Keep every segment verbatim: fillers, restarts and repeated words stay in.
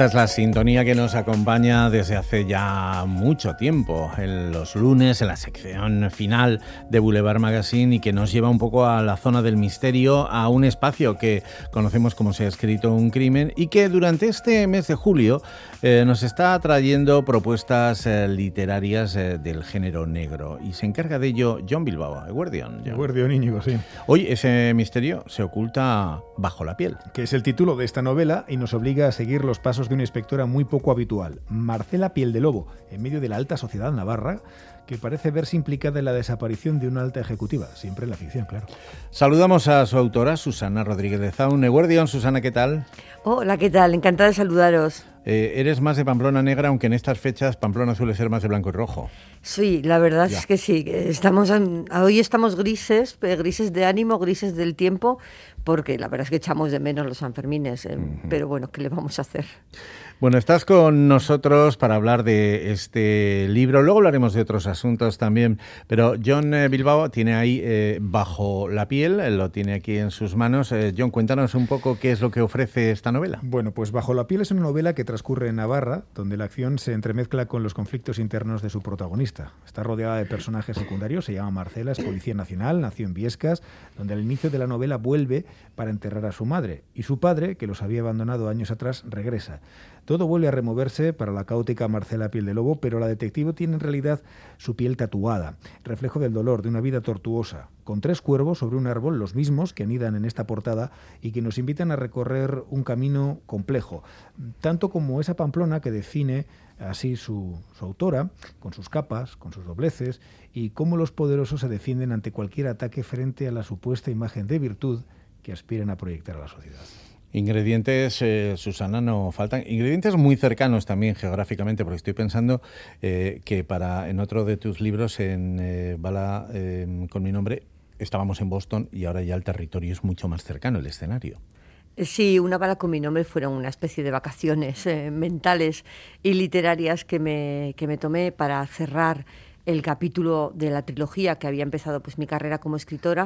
Esta es la sintonía que nos acompaña desde hace ya mucho tiempo, en los lunes, en la sección final de Boulevard Magazine, y que nos lleva un poco a la zona del misterio, a un espacio que conocemos como Se ha escrito un crimen, y que durante este mes de julio eh, nos está trayendo propuestas eh, literarias eh, del género negro. Y se encarga de ello Jon Bilbao, Eguerdión. Eguerdión, Íñigo, sí. Hoy ese misterio se oculta bajo la piel, que es el título de esta novela y nos obliga a seguir los pasos de una inspectora muy poco habitual, Marcela Piel de Lobo, en medio de la alta sociedad navarra, que parece verse implicada en la desaparición de una alta ejecutiva, siempre en la ficción, claro. Saludamos a su autora, Susana Rodríguez de Zaun. Eguerdión, Susana, ¿qué tal? Hola, ¿qué tal? Encantada de saludaros. Eh, eres más de Pamplona negra, aunque en estas fechas Pamplona suele ser más de blanco y rojo. Sí, la verdad ya. es que sí. Estamos en, hoy estamos grises, grises de ánimo, grises del tiempo, porque la verdad es que echamos de menos los Sanfermines, eh, uh-huh. Pero bueno, ¿qué le vamos a hacer? Bueno, estás con nosotros para hablar de este libro. Luego hablaremos de otros asuntos también, pero Jon Bilbao tiene ahí eh, Bajo la piel, lo tiene aquí en sus manos. Eh, Jon, cuéntanos un poco qué es lo que ofrece esta novela. Bueno, pues Bajo la piel es una novela que transcurre en Navarra, donde la acción se entremezcla con los conflictos internos de su protagonista. Está rodeada de personajes secundarios, se llama Marcela, es policía nacional, nació en Viescas, donde al inicio de la novela vuelve para enterrar a su madre, y su padre, que los había abandonado años atrás, regresa. Todo vuelve a removerse para la caótica Marcela Piel de Lobo, pero la detective tiene en realidad su piel tatuada, reflejo del dolor de una vida tortuosa, con tres cuervos sobre un árbol, los mismos que anidan en esta portada y que nos invitan a recorrer un camino complejo, tanto como esa Pamplona que define así su, su autora, con sus capas, con sus dobleces, y cómo los poderosos se defienden ante cualquier ataque frente a la supuesta imagen de virtud que aspiran a proyectar a la sociedad. Ingredientes, eh, Susana, no faltan. Ingredientes muy cercanos también geográficamente, porque estoy pensando eh, que para en otro de tus libros, en eh, Bala eh, con mi nombre, estábamos en Boston y ahora ya el territorio es mucho más cercano, el escenario. Sí, Una bala con mi nombre fueron una especie de vacaciones eh, mentales y literarias que me, que me tomé para cerrar el capítulo de la trilogía que había empezado pues mi carrera como escritora.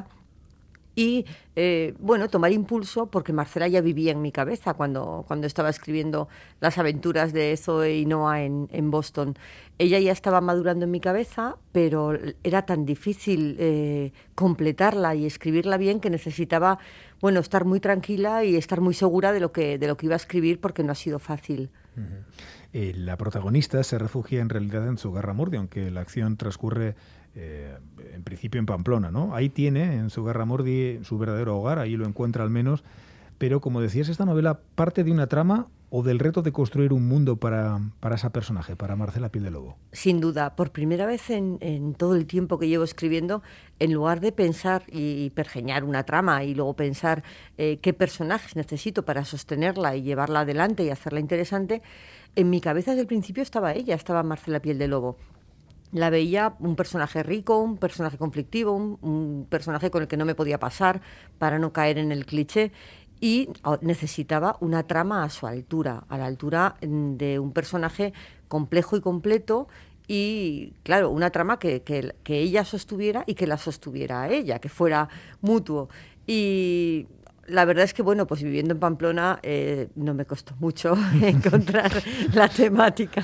Y, eh, bueno, tomar impulso porque Marcela ya vivía en mi cabeza cuando, cuando estaba escribiendo las aventuras de Zoe y Noah en, en Boston. Ella ya estaba madurando en mi cabeza, pero era tan difícil eh, completarla y escribirla bien que necesitaba, bueno, estar muy tranquila y estar muy segura de lo que, de lo que iba a escribir, porque no ha sido fácil. Uh-huh. Eh, la protagonista se refugia en realidad en Zugarramurdi, aunque la acción transcurre Eh, en principio en Pamplona, ¿no? Ahí tiene, en Zugarramurdi, su verdadero hogar, ahí lo encuentra al menos, pero como decías, esta novela parte de una trama o del reto de construir un mundo para, para esa personaje, para Marcela Piel de Lobo. Sin duda, por primera vez en, en todo el tiempo que llevo escribiendo, en lugar de pensar y pergeñar una trama y luego pensar eh, qué personajes necesito para sostenerla y llevarla adelante y hacerla interesante, en mi cabeza desde el principio estaba ella, estaba Marcela Piel de Lobo. La veía un personaje rico, un personaje conflictivo, un, un personaje con el que no me podía pasar para no caer en el cliché, y necesitaba una trama a su altura, a la altura de un personaje complejo y completo, y claro, una trama que, que, que ella sostuviera y que la sostuviera a ella, que fuera mutuo. Y la verdad es que, bueno, pues viviendo en Pamplona eh, no me costó mucho encontrar la temática.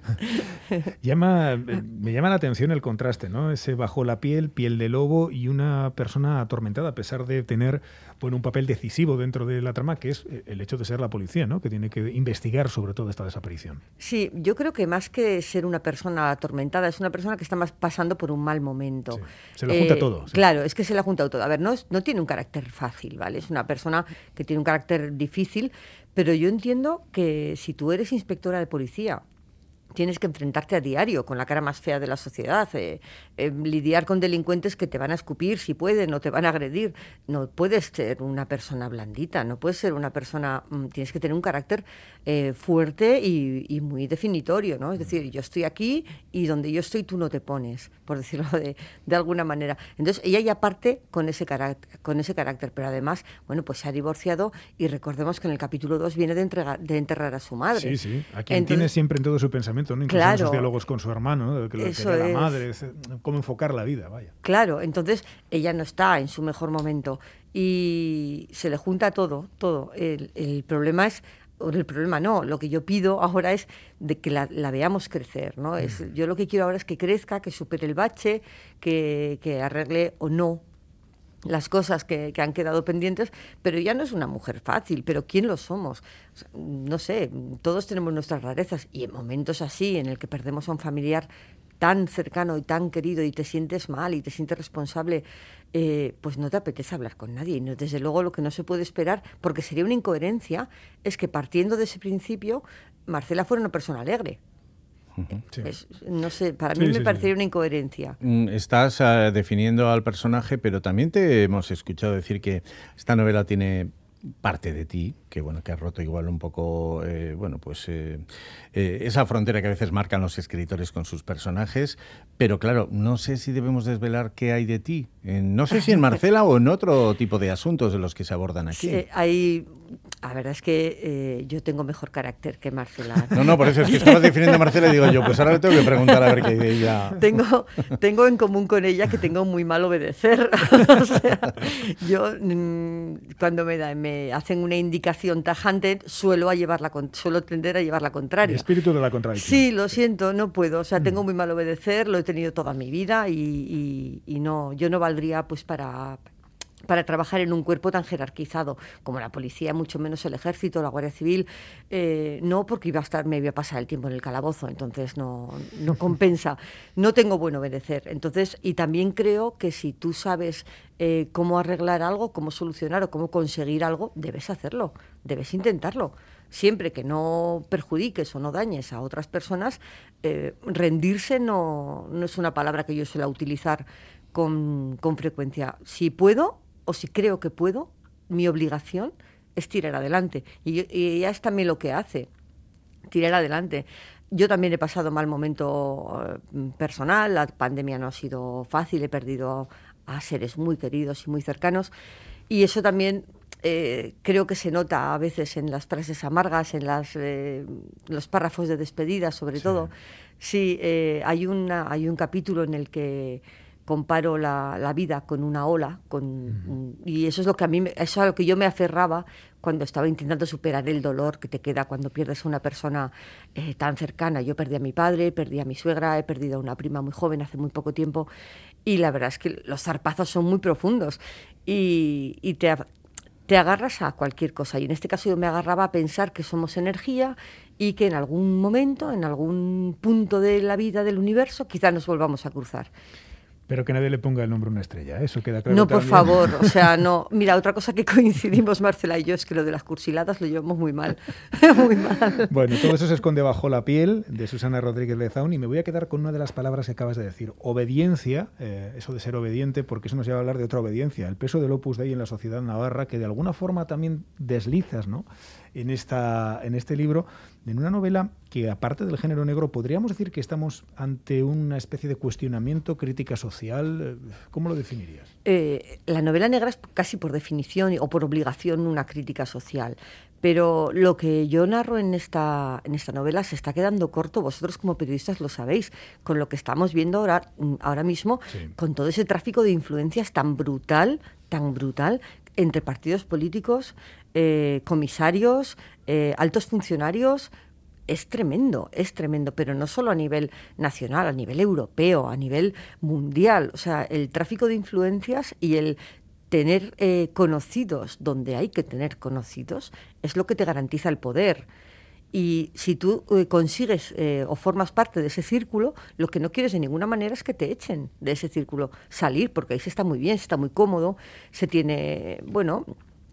Llama, me llama la atención el contraste, ¿no? Ese bajo la piel, piel de lobo y una persona atormentada, a pesar de tener, bueno, un papel decisivo dentro de la trama, que es el hecho de ser la policía, ¿no? Que tiene que investigar sobre toda esta desaparición. Sí, yo creo que más que ser una persona atormentada, es una persona que está más pasando por un mal momento. Sí. Se lo junta eh, todo. Sí. Claro, es que se le ha juntado todo. A ver, no, no tiene un carácter fácil, ¿vale? Es una persona que tiene un carácter difícil, pero yo entiendo que si tú eres inspectora de policía, tienes que enfrentarte a diario con la cara más fea de la sociedad, eh, eh, lidiar con delincuentes que te van a escupir si pueden o te van a agredir. No puedes ser una persona blandita, no puedes ser una persona... Mmm, tienes que tener un carácter eh, fuerte y, y muy definitorio, ¿no? Es decir, yo estoy aquí y donde yo estoy tú no te pones, por decirlo de, de alguna manera. Entonces, ella ya parte con ese, carácter, con ese carácter, pero además, bueno, pues se ha divorciado y recordemos que en el capítulo dos viene de, entregar, de enterrar a su madre. Sí, sí, a quien Entonces, tiene siempre en todo su pensamiento, ¿no? Incluso claro, en sus diálogos con su hermano, ¿no? De que lo eso quería es. la madre, cómo enfocar la vida, vaya. Claro, entonces ella no está en su mejor momento y se le junta todo, todo. El, el problema es el problema no, lo que yo pido ahora es de que la, la veamos crecer, ¿no? Es, yo lo que quiero ahora es que crezca, que supere el bache, que, que arregle o no las cosas que, que han quedado pendientes, pero ya no es una mujer fácil, pero ¿quién lo somos? O sea, no sé, todos tenemos nuestras rarezas y en momentos así, en el que perdemos a un familiar tan cercano y tan querido y te sientes mal y te sientes responsable, eh, pues no te apetece hablar con nadie. Y no, desde luego lo que no se puede esperar, porque sería una incoherencia, es que partiendo de ese principio, Marcela fuera una persona alegre. Sí. Es, no sé, para mí sí, me sí, parecería sí. una incoherencia. Estás uh, definiendo al personaje, pero también te hemos escuchado decir que esta novela tiene parte de ti, que bueno, que has roto igual un poco, eh, bueno, pues eh, eh, esa frontera que a veces marcan los escritores con sus personajes, pero claro, no sé si debemos desvelar qué hay de ti, en, no sé si en Marcela o en otro tipo de asuntos de los que se abordan aquí. Sí, hay, la verdad es que eh, yo tengo mejor carácter que Marcela. No, no, por eso es que estabas definiendo a Marcela y digo yo, pues ahora le tengo que preguntar a ver qué hay de ella. Tengo, tengo en común con ella que tengo muy mal obedecer. O sea, yo mmm, cuando me, da, me hacen una indicación tajante, suelo, a llevarla, suelo tender a llevar la contraria. El espíritu de la contradicción. Sí, lo siento, no puedo. O sea, tengo muy mal obedecer, lo he tenido toda mi vida y, y, y no, yo no valdría pues para... para trabajar en un cuerpo tan jerarquizado como la policía, mucho menos el ejército, la Guardia Civil, eh, no, porque iba a estar, me iba a pasar el tiempo en el calabozo, entonces no, no compensa. No tengo buen obedecer. Entonces, y también creo que si tú sabes eh, cómo arreglar algo, cómo solucionar o cómo conseguir algo, debes hacerlo, debes intentarlo. Siempre que no perjudiques o no dañes a otras personas, eh, rendirse no, no es una palabra que yo suelo utilizar con, con frecuencia. Si puedo, o si creo que puedo, mi obligación es tirar adelante. Y, y ella es también lo que hace, tirar adelante. Yo también he pasado mal momento eh, personal, la pandemia no ha sido fácil, he perdido a seres muy queridos y muy cercanos, y eso también eh, creo que se nota a veces en las frases amargas, en las, eh, los párrafos de despedida, sobre sí. todo. Sí, eh, hay, una, hay un capítulo en el que comparo la, la vida con una ola, con, uh-huh. y eso es lo que a mí, eso es a lo que yo me aferraba cuando estaba intentando superar el dolor que te queda cuando pierdes a una persona eh, tan cercana. Yo perdí a mi padre, perdí a mi suegra, he perdido a una prima muy joven hace muy poco tiempo, y la verdad es que los zarpazos son muy profundos y, y te, te agarras a cualquier cosa, y en este caso yo me agarraba a pensar que somos energía y que en algún momento, en algún punto de la vida del universo, quizá nos volvamos a cruzar. Pero que nadie le ponga el nombre a una estrella, ¿eh? Eso queda claro. No, por también. favor, o sea, no. Mira, otra cosa que coincidimos Marcela y yo es que lo de las cursiladas lo llevamos muy mal, muy mal. Bueno, todo eso se esconde bajo la piel de Susana Rodríguez Lezaun, y me voy a quedar con una de las palabras que acabas de decir, obediencia, eh, eso de ser obediente, porque eso nos lleva a hablar de otra obediencia, el peso del Opus Dei en la sociedad navarra, que de alguna forma también deslizas, ¿no?, en, esta, en este libro, en una novela que, aparte del género negro, podríamos decir que estamos ante una especie de cuestionamiento, crítica social. ¿Cómo lo definirías? Eh, la novela negra es casi por definición o por obligación una crítica social, pero lo que yo narro en esta, en esta novela se está quedando corto, vosotros como periodistas lo sabéis, con lo que estamos viendo ahora, ahora mismo, sí. con todo ese tráfico de influencias tan brutal, tan brutal, entre partidos políticos, eh, comisarios, eh, altos funcionarios. Es tremendo, es tremendo, pero no solo a nivel nacional, a nivel europeo, a nivel mundial. O sea, el tráfico de influencias y el tener eh, conocidos donde hay que tener conocidos es lo que te garantiza el poder. Y si tú eh, consigues eh, o formas parte de ese círculo, lo que no quieres de ninguna manera es que te echen de ese círculo, salir, porque ahí se está muy bien, se está muy cómodo, se tiene, bueno,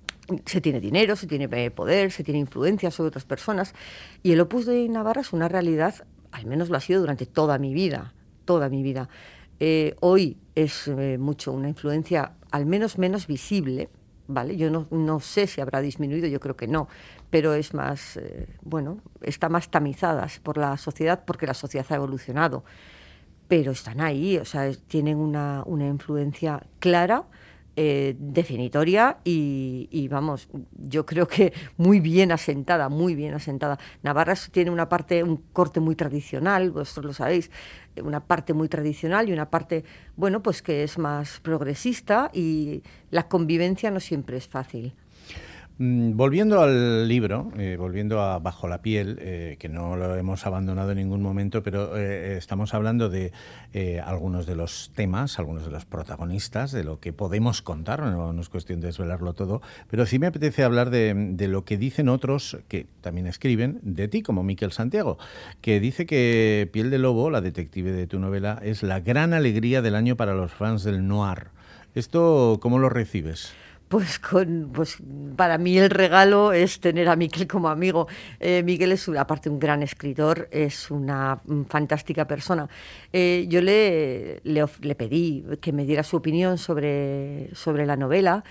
se tiene dinero, se tiene poder, se tiene influencia sobre otras personas. Y el Opus Dei Navarra es una realidad, al menos lo ha sido durante toda mi vida, toda mi vida. Eh, hoy es eh, mucho una influencia, al menos menos visible, ¿vale? Yo no, no sé si habrá disminuido, yo creo que no, pero es más, eh, bueno, está más tamizada por la sociedad porque la sociedad ha evolucionado. Pero están ahí, o sea, tienen una, una influencia clara, eh, definitoria y, y, vamos, yo creo que muy bien asentada, muy bien asentada. Navarra tiene una parte, un corte muy tradicional, vosotros lo sabéis, una parte muy tradicional y una parte, bueno, pues que es más progresista, y la convivencia no siempre es fácil. Mm, volviendo al libro, eh, volviendo a Bajo la piel, eh, que no lo hemos abandonado en ningún momento, pero eh, estamos hablando de eh, algunos de los temas, algunos de los protagonistas, de lo que podemos contar, no, no es cuestión de desvelarlo todo, pero sí me apetece hablar de, de lo que dicen otros que también escriben de ti, como Miquel Santiago, que dice que Piel de Lobo, la detective de tu novela, es la gran alegría del año para los fans del noir. ¿Esto cómo lo recibes? Pues, con, pues para mí el regalo es tener a Miquel como amigo. Eh, Miquel es, aparte, un gran escritor, es una fantástica persona. Eh, yo le, le, le pedí que me diera su opinión sobre, sobre la novela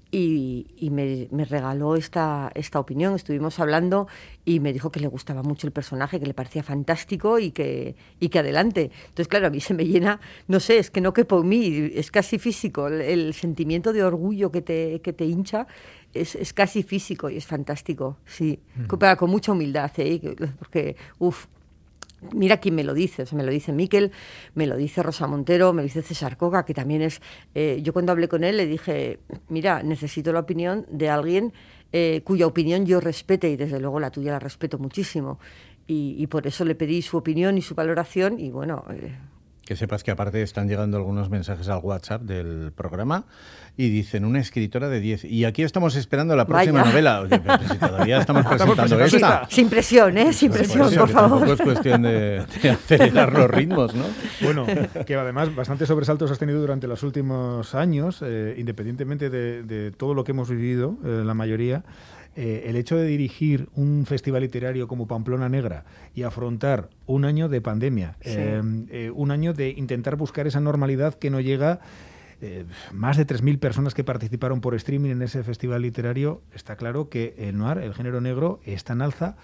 y, y me, me regaló esta, esta opinión. Estuvimos hablando y me dijo que le gustaba mucho el personaje, que le parecía fantástico y que, y que adelante. Entonces, claro, a mí se me llena, no sé, es que no quepo en mí, es casi físico. El, el sentimiento de orgullo que te, que te hincha es, es casi físico y es fantástico, sí. Uh-huh. Pero con mucha humildad, ¿eh? Porque, uff, mira quién me lo dice, o sea, me lo dice Miquel, me lo dice Rosa Montero, me lo dice César Coga, que también es... Eh, yo cuando hablé con él le dije, mira, necesito la opinión de alguien eh, cuya opinión yo respete, y desde luego la tuya la respeto muchísimo. Y, y por eso le pedí su opinión y su valoración, y bueno... Eh, Que sepas que aparte están llegando algunos mensajes al WhatsApp del programa y dicen una escritora de diez. Y aquí estamos esperando la próxima Vaya. novela. Oye, pero si todavía estamos presentando esta. Sin presión, ¿eh? Sin presión, Sin por favor. Tampoco es cuestión de, de acelerar los ritmos, ¿no? Bueno, que además bastantes sobresaltos has tenido durante los últimos años, eh, independientemente de, de todo lo que hemos vivido, eh, la mayoría. Eh, el hecho de dirigir un festival literario como Pamplona Negra y afrontar un año de pandemia, sí. eh, eh, un año de intentar buscar esa normalidad que no llega, eh, más de tres mil personas que participaron por streaming en ese festival literario, está claro que el noir, el género negro, está en alza.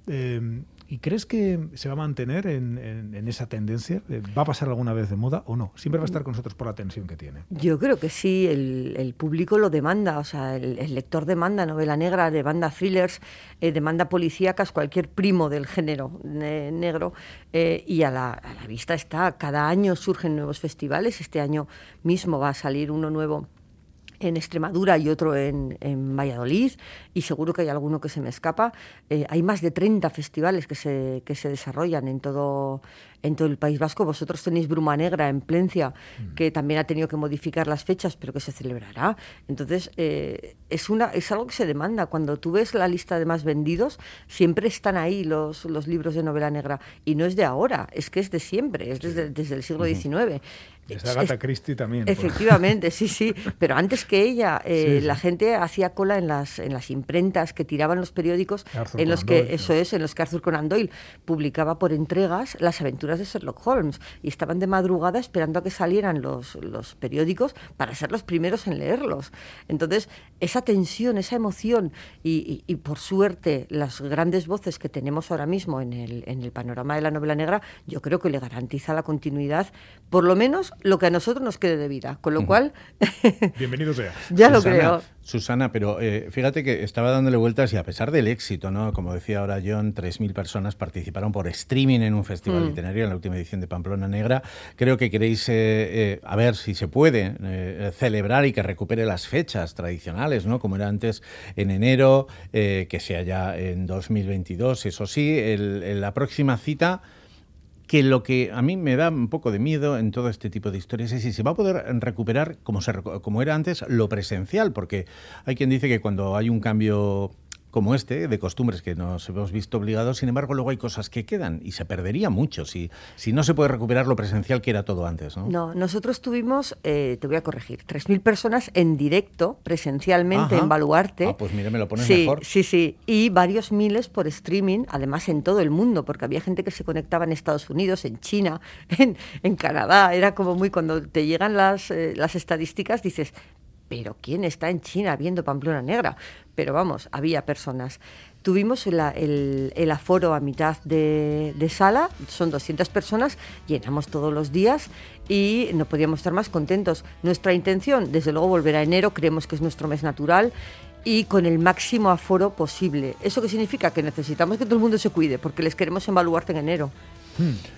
Eh, ¿Y crees que se va a mantener en, en, en esa tendencia? ¿Va a pasar alguna vez de moda o no? Siempre va a estar con nosotros por la tensión que tiene. Yo creo que sí, el, el público lo demanda, o sea, el, el lector demanda novela negra, demanda thrillers, eh, demanda policíacas, cualquier primo del género eh, negro, eh, y a la, a la vista está, cada año surgen nuevos festivales, este año mismo va a salir uno nuevo en Extremadura y otro en, en Valladolid, y seguro que hay alguno que se me escapa. Eh, hay más de treinta festivales que se, que se desarrollan en todo, en todo el País Vasco. Vosotros tenéis Bruma Negra en Plencia, mm. que también ha tenido que modificar las fechas, pero que se celebrará. Entonces, eh, es, una, es algo que se demanda. Cuando tú ves la lista de más vendidos, siempre están ahí los, los libros de novela negra. Y no es de ahora, es que es de siempre, es desde, desde el siglo diecinueve. Desde Agatha Christie también. Efectivamente, sí, sí. Pero antes que ella, eh, sí, sí. la gente hacía cola en las, en las imprentas que tiraban los periódicos, Arthur en los Conan que, Doyle, eso ¿no? es, en los que Arthur Conan Doyle publicaba por entregas las aventuras de Sherlock Holmes. Y estaban de madrugada esperando a que salieran los, los periódicos para ser los primeros en leerlos. Entonces, esa tensión, esa emoción, y, y, y por suerte, las grandes voces que tenemos ahora mismo en el, en el panorama de la novela negra, yo creo que le garantiza la continuidad, por lo menos lo que a nosotros nos quede de vida, con lo cual... Bienvenido sea. Ya Susana, lo creo. Susana, pero eh, fíjate que estaba dándole vueltas y a pesar del éxito, ¿no? Como decía ahora John, tres mil personas participaron por streaming en un festival mm. literario, en la última edición de Pamplona Negra. Creo que queréis, eh, eh, a ver si se puede, eh, celebrar y que recupere las fechas tradicionales, ¿no? Como era antes en enero, eh, que sea ya en dos mil veintidós, eso sí, el, el, la próxima cita... que lo que a mí me da un poco de miedo en todo este tipo de historias es si se va a poder recuperar, como, se, como era antes, lo presencial, porque hay quien dice que cuando hay un cambio como este, de costumbres que nos hemos visto obligados, sin embargo, luego hay cosas que quedan y se perdería mucho si, si no se puede recuperar lo presencial que era todo antes, ¿no? No, nosotros tuvimos, eh, te voy a corregir, tres mil personas en directo, presencialmente, Ajá. en Baluarte. Ah, pues mira, me lo pones sí, mejor. Sí, sí, y varios miles por streaming, además en todo el mundo, porque había gente que se conectaba en Estados Unidos, en China, en, en Canadá. Era como muy, cuando te llegan las, eh, las estadísticas, dices... ¿pero quién está en China viendo Pamplona Negra? Pero vamos, había personas. Tuvimos el, el, el aforo a mitad de, de sala, son doscientas personas, llenamos todos los días y no podíamos estar más contentos. Nuestra intención, desde luego, volver a enero, creemos que es nuestro mes natural, y con el máximo aforo posible. ¿Eso qué significa? Que necesitamos que todo el mundo se cuide, porque les queremos en Baluarte en enero. Hmm.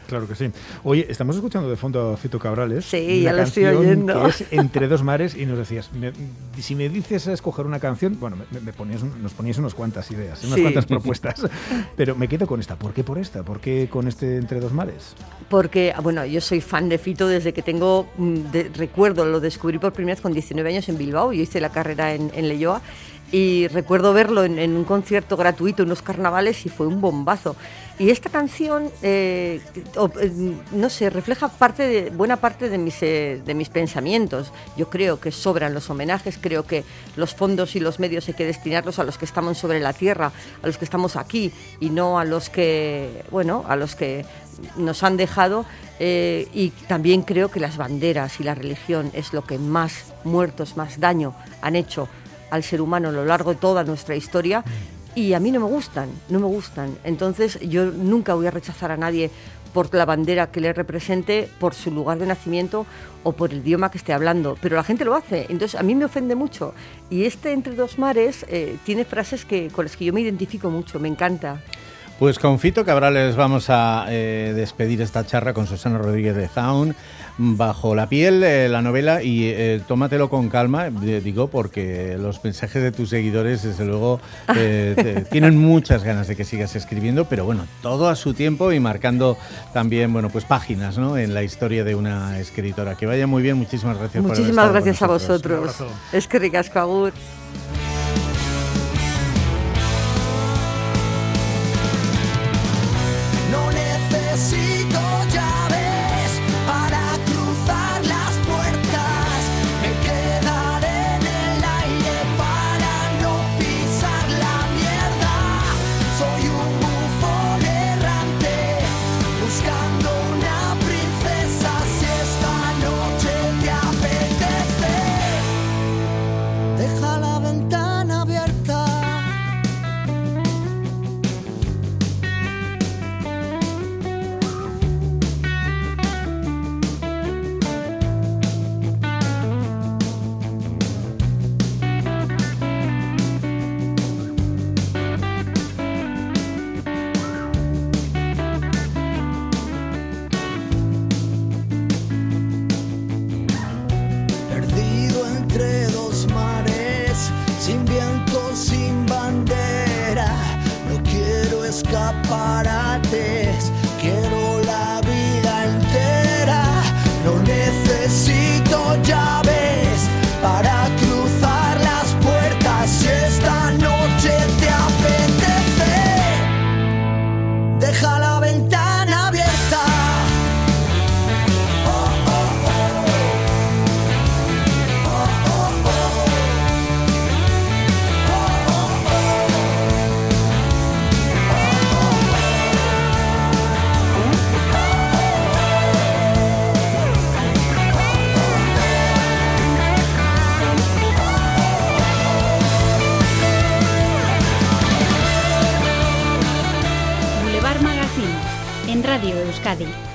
Claro que sí. Oye, estamos escuchando de fondo a Fito Cabrales. Sí, ya lo estoy oyendo. Que es Entre dos mares, y nos decías, me, si me dices a escoger una canción, bueno, me, me ponías, nos ponías unas cuantas ideas, unas sí. cuantas propuestas, pero me quedo con esta. ¿Por qué por esta? ¿Por qué con este Entre dos mares? Porque, bueno, yo soy fan de Fito desde que tengo, de, recuerdo, lo descubrí por primera vez con diecinueve años en Bilbao, yo hice la carrera en, en Leioa, y recuerdo verlo en, en un concierto gratuito, en unos carnavales, y fue un bombazo. Y esta canción, eh, no sé, refleja parte de, buena parte de mis, eh, de mis pensamientos. Yo creo que sobran los homenajes, creo que los fondos y los medios hay que destinarlos a los que estamos sobre la tierra, a los que estamos aquí, y no a los que, bueno, a los que nos han dejado. Eh, y también creo que las banderas y la religión es lo que más muertos, más daño han hecho al ser humano a lo largo de toda nuestra historia. Y a mí no me gustan, no me gustan. Entonces yo nunca voy a rechazar a nadie por la bandera que le represente, por su lugar de nacimiento o por el idioma que esté hablando. Pero la gente lo hace, entonces a mí me ofende mucho. Y este Entre dos mares eh, tiene frases que, con las que yo me identifico mucho, me encanta. Pues con Fito Cabrales vamos a eh, despedir esta charla con Susana Rodríguez de Zaun, Bajo la piel, eh, la novela, y eh, tómatelo con calma, eh, digo, porque los mensajes de tus seguidores, desde luego, eh, te, tienen muchas ganas de que sigas escribiendo, pero bueno, todo a su tiempo y marcando también, bueno, pues páginas, ¿no?, en la historia de una escritora. Que vaya muy bien, muchísimas gracias. Muchísimas por gracias a vosotros. Es que ricasco, agur. Escaparates, quiero la vida entera, no necesito llaves para cruzar las puertas. Si esta noche te apetece, deja la ventana abierta. Oh, oh, oh. Oh, oh, oh. Oh, oh, oh. En Radio Euskadi.